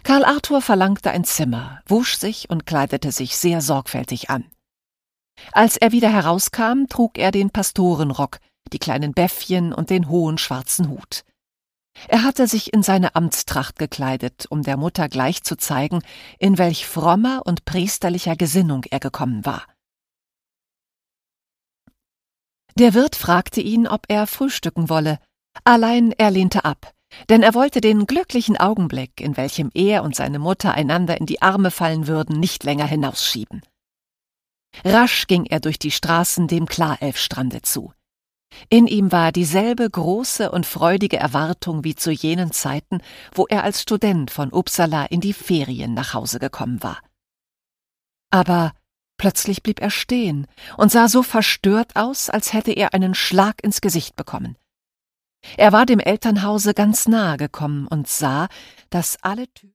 Karl Arthur verlangte ein Zimmer, wusch sich und kleidete sich sehr sorgfältig an. Als er wieder herauskam, trug er den Pastorenrock, die kleinen Bäffchen und den hohen schwarzen Hut. Er hatte sich in seine Amtstracht gekleidet, um der Mutter gleich zu zeigen, in welch frommer und priesterlicher Gesinnung er gekommen war. Der Wirt fragte ihn, ob er frühstücken wolle, allein er lehnte ab, denn er wollte den glücklichen Augenblick, in welchem er und seine Mutter einander in die Arme fallen würden, nicht länger hinausschieben. Rasch ging er durch die Straßen dem Klarelfstrande zu. In ihm war dieselbe große und freudige Erwartung wie zu jenen Zeiten, wo er als Student von Uppsala in die Ferien nach Hause gekommen war. Aber plötzlich blieb er stehen und sah so verstört aus, als hätte er einen Schlag ins Gesicht bekommen. Er war dem Elternhause ganz nahe gekommen und sah, dass alle Türen